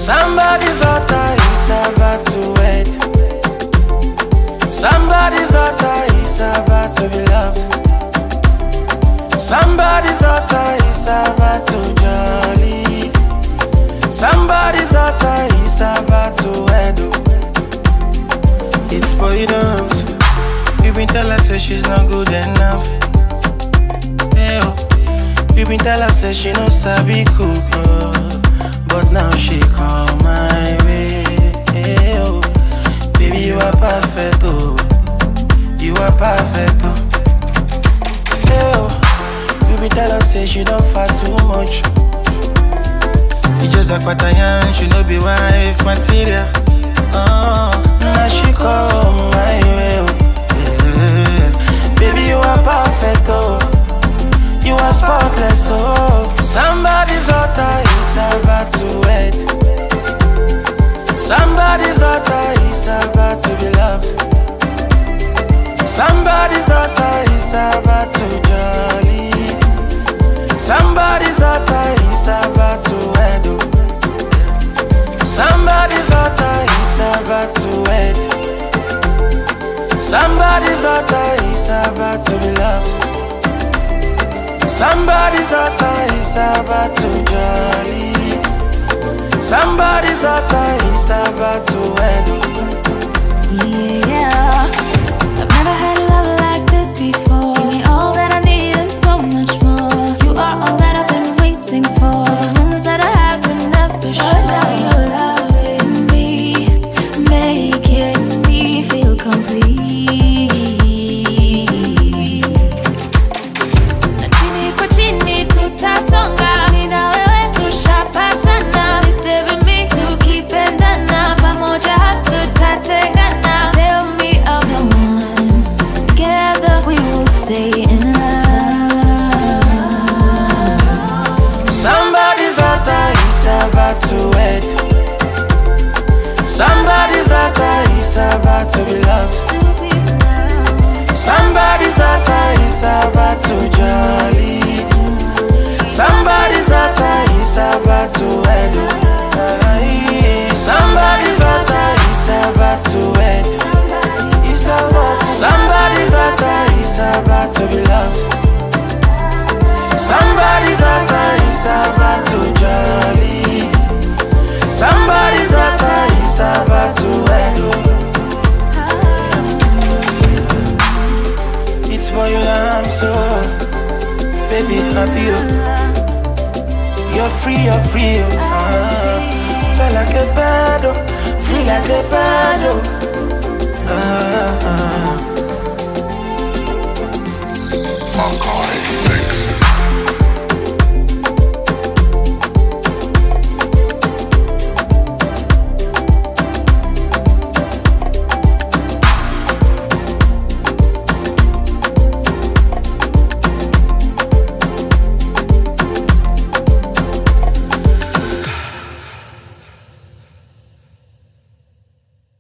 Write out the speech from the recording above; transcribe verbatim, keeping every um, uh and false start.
Somebody's daughter is about to wed. Somebody's daughter is about to be loved. Somebody's daughter is about to jolly. Somebody's daughter is about to wed. It's boydoms. You been tell her say she's not good enough. Hey, oh. You been tell her say she no sabi cook, oh. But now she come my way. Hey, oh. Baby, you are perfect, oh. You are perfect, oh. Hey, oh. You been tell her say she don't fat too much. You just like what I am, she no be wife material. Oh, now she come my way, oh. Yeah. Baby, you are perfect, oh. You are spotless, oh. Somebody's daughter is about to wed. Somebody's daughter is about to be loved. Somebody's daughter is about to jolly. Somebody's daughter is about to wed. Somebody's daughter is about to wed. Somebody's daughter is about to be loved. Somebody's daughter is about to jolly. Somebody's daughter is about to wed. Yeah, I've never had a love like this before. Give me all that I need and so much more. You are all that I've been waiting for. The ones that I have been never sure. Now you're loving me, making me feel complete. Somebody's daughter is about to be loved. Somebody's daughter is about to jolly. Somebody's daughter is about to wed. Somebody's daughter is about to wed. Somebody's daughter is about to be loved. Somebody's daughter is about to jolly. Somebody's daughter is about to wed. It's for you that I'm so, baby, happy. You're free, you're free. Oh. Uh, feel like a bird, oh. Free like a bird. Oh. Uh, uh.